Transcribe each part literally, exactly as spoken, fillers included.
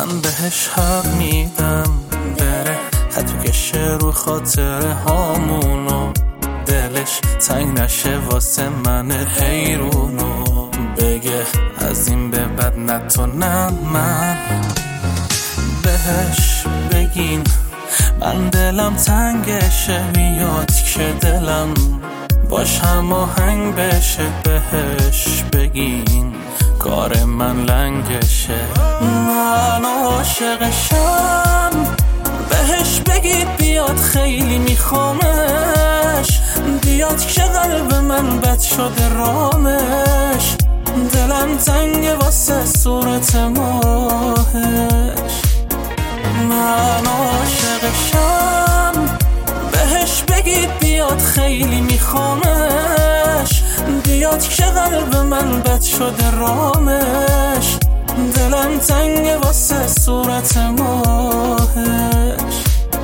من بهش حق میدم بره، حتی کشه رو خاطر هامونو، دلش تنگ نشه واسه من حیرونو، بگه از این به بعد نه تو نه من. بهش بگین من دلم تنگشه، میاد که دلم باش هماهنگ بشه. بهش بگین کار من لنگشه، من عاشقشم. بهش بگید بیاد خیلی میخوامش، بیاد که قلب من بد شده رامش، دلم تنگ واسه صورت ماهش. من عاشقشم. بهش بگید بیاد خیلی میخوامش، بیاد که قلب من بد شده رامش، دلم تنگ واسه صورت ماهش.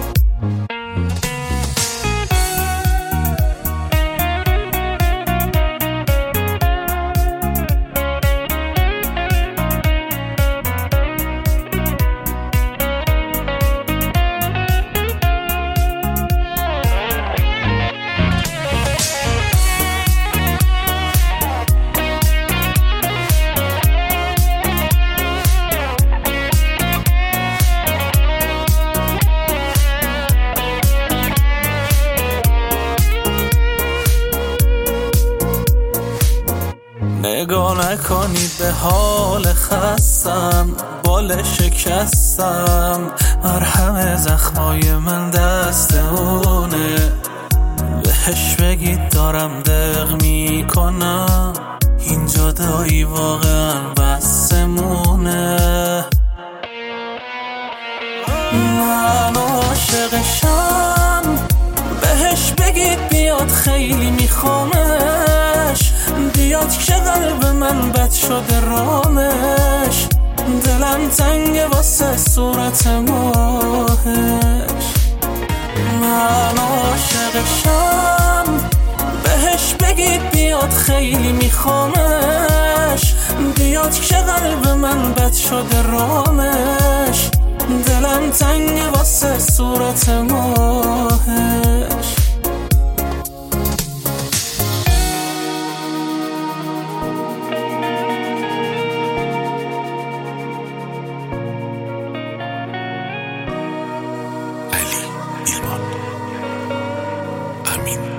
نگاه نکنید به حال خستم، بال شکستم، مرهم زخمای من دست اونه. بهش بگید دارم دق میکنم، این جدایی واقعا بسمونه. من عاشقشم. بهش بگید بیاد خیلی میخوامش، بیاد که قلب من بد شده رامش، دلم تنگ واسه صورت ماهش. من عاشقشم. بهش بگید بیاد خیلی میخوامش، بیاد که قلب من بد شده رامش، دلم تنگ واسه صورت ماهش. علی ایلمان. امین